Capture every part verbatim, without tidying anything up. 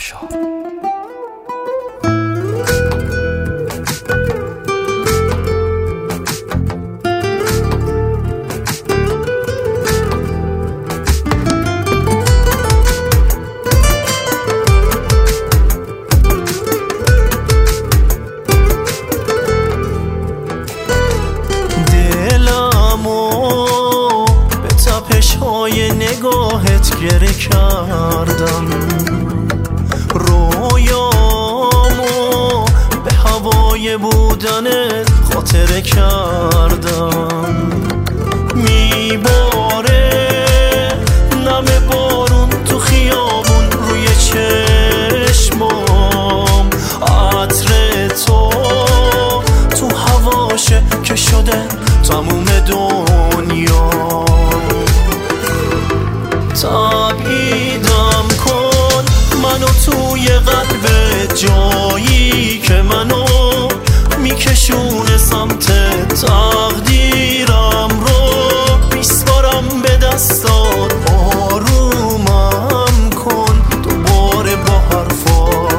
افشار. های نگاهت گره کردم، رویامو به هوای بودنت خاطره کردم. میباره نم بارون تو خیابون روی چشمام، عطر تو تو هواشه که شده تموم دنیا. تبعیدم کن منو توی قلب جایی که منو میکشونه سمت تقدیرم رو. میسپارم به دستات، آرومم کن دوباره با حرفات.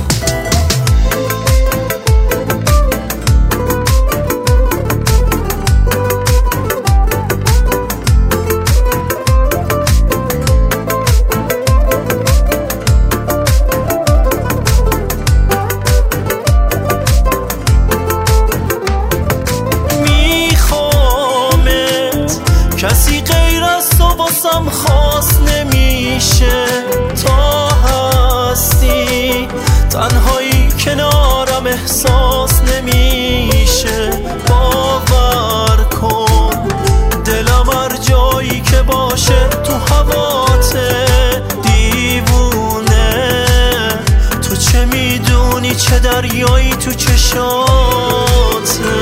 کسی غیر از تو باسم خاص نمیشه، تا هستی تنهایی کنارم احساس نمیشه. باور کن دلم هر جایی که باشه تو هواته دیوونه. تو چه میدونی چه دریایی تو چشاته.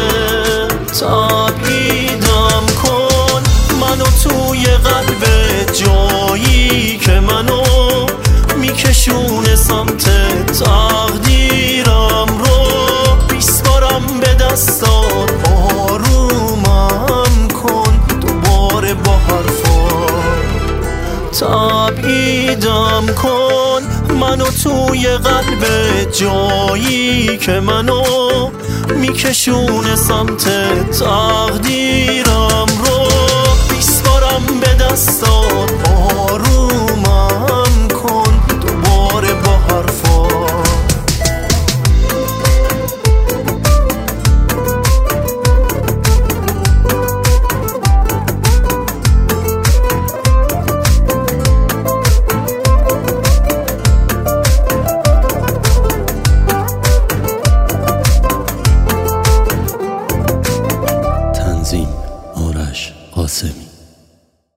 تبعیدم کن منو توی قلب جایی که منو میکشونه سمت تقدیرم رو. میسپارم به دستات، آرومم کن دوباره با حرفات. تبعیدم کن منو توی قلب جایی که منو میکشونه سمت تقدیرم رو. میسپارم به دستات، آروم